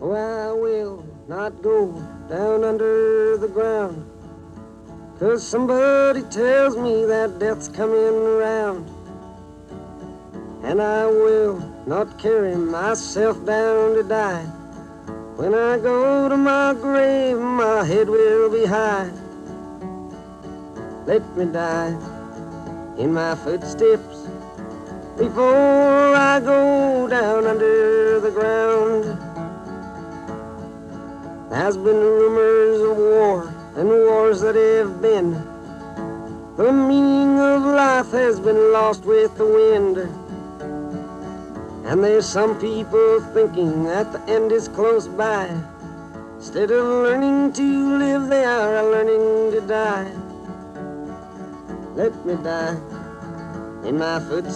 No, I will not go down under the ground, 'cause somebody tells me that death's coming around. And I will not carry myself down to die. When I go to my grave, my head will be high. Let me die in my footsteps before I go down under the ground. There's been rumors of war and wars that have been. The meaning of life has been lost with the wind. And there's some people thinking that the end is close by. Instead of learning to live, they are learning to die. Let me die in my footsteps